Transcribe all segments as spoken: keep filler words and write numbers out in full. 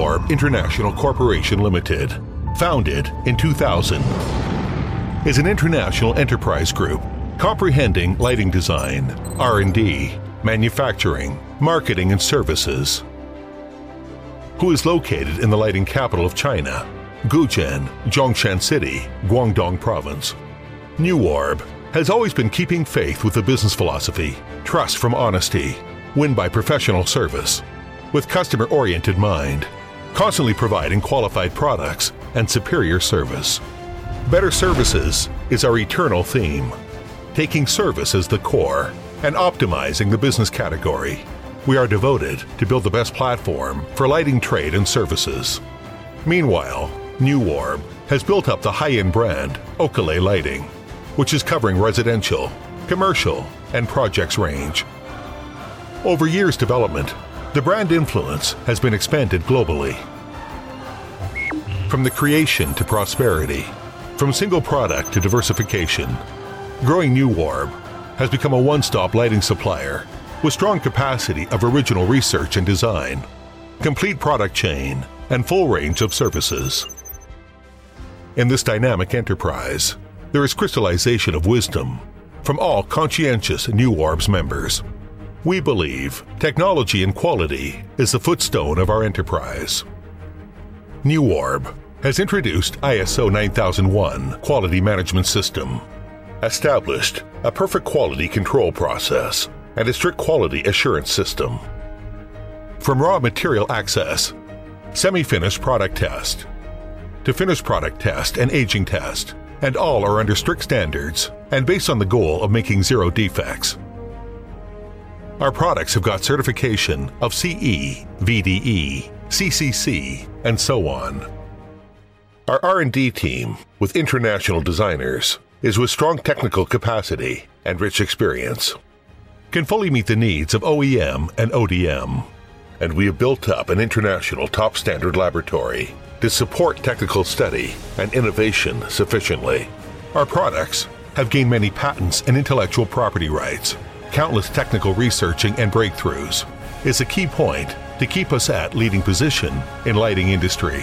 Orb International Corporation Limited, founded in two thousand, is an international enterprise group comprehending lighting design, R and D, manufacturing, marketing, and services. Who is located in the lighting capital of China, Gujian, Zhongshan City, Guangdong Province. New Orb has always been keeping faith with the business philosophy, trust from honesty, win by professional service, with customer-oriented mind, constantly providing qualified products and superior service. Better services is our eternal theme, taking service as the core and optimizing the business category. We are devoted to build the best platform for lighting trade and services. Meanwhile, New Orb has built up the high-end brand Oakley Lighting, which is covering residential, commercial, and projects range. Over years' development, the brand influence has been expanded globally. From the creation to prosperity, from single product to diversification, growing New Orb has become a one-stop lighting supplier with strong capacity of original research and design, complete product chain, and full range of services. In this dynamic enterprise, there is crystallization of wisdom from all conscientious New Orb's members. We believe technology and quality is the footstone of our enterprise. New Orb has introduced I S O nine thousand one Quality Management System, established a perfect quality control process and a strict quality assurance system. From raw material access, semi-finished product test, to finished product test and aging test, and all are under strict standards and based on the goal of making zero defects. Our products have got certification of C E, V D E, C C C, and so on. Our R and D team, with international designers, is with strong technical capacity and rich experience, can fully meet the needs of O E M and O D M, and we have built up an international top standard laboratory to support technical study and innovation sufficiently. Our products have gained many patents and intellectual property rights. Countless technical researching and breakthroughs is a key point to keep us at leading position in lighting industry.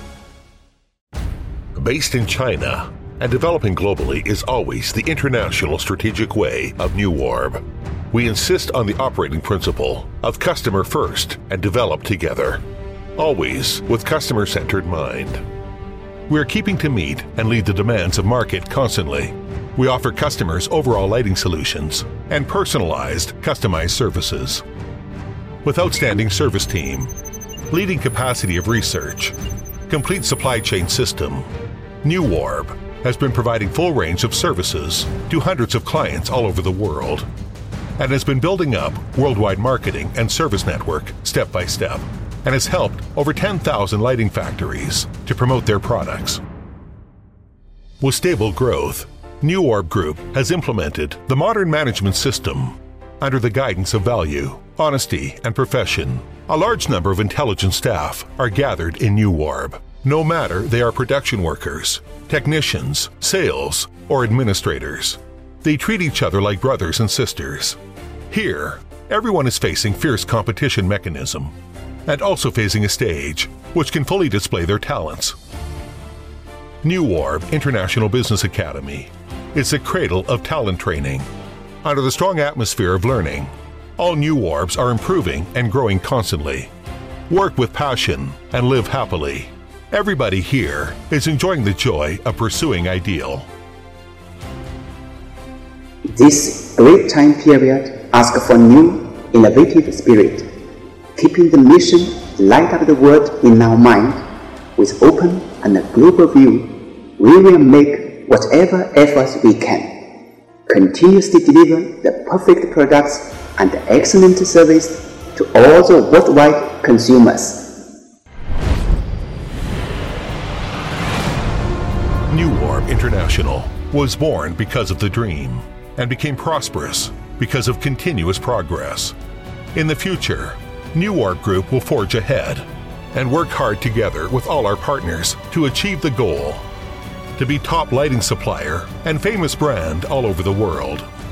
Based in China and developing globally is always the international strategic way of New Orb. We insist on the operating principle of customer first and develop together, always with customer-centered mind. We are keeping to meet and lead the demands of market constantly. We offer customers overall lighting solutions and personalized, customized services. With outstanding service team, leading capacity of research, complete supply chain system, New Orb has been providing full range of services to hundreds of clients all over the world and has been building up worldwide marketing and service network step by step and has helped over ten thousand lighting factories to promote their products. With stable growth, New Orb Group has implemented the modern management system under the guidance of value, honesty, and profession. A large number of intelligent staff are gathered in New Orb, no matter they are production workers, technicians, sales, or administrators. They treat each other like brothers and sisters. Here, everyone is facing fierce competition mechanism and also facing a stage which can fully display their talents. New Orb International Business Academy is the cradle of talent training. Under the strong atmosphere of learning, all New Orbs are improving and growing constantly. Work with passion and live happily. Everybody here is enjoying the joy of pursuing ideal. This great time period asks for new, innovative spirit, keeping the mission light up the world in our mind. With open and a global view, we will make whatever efforts we can, continuously deliver the perfect products and excellent service to all the worldwide consumers. New Orb International was born because of the dream and became prosperous because of continuous progress. In the future, New Orb Group will forge ahead and work hard together with all our partners to achieve the goal to be top lighting supplier and famous brand all over the world.